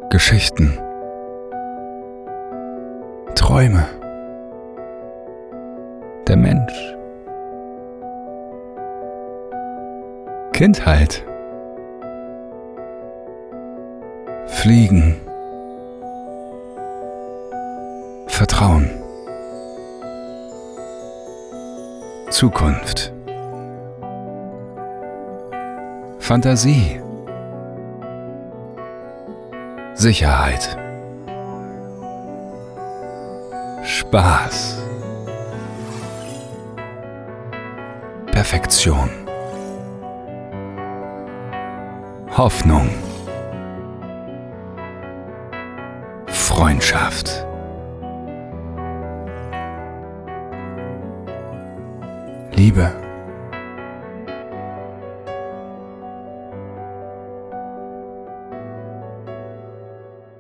Geschichten, Träume, der Mensch, Kindheit, Fliegen, Vertrauen, Zukunft, Fantasie, Sicherheit, Spaß, Perfektion, Hoffnung, Freundschaft, Liebe.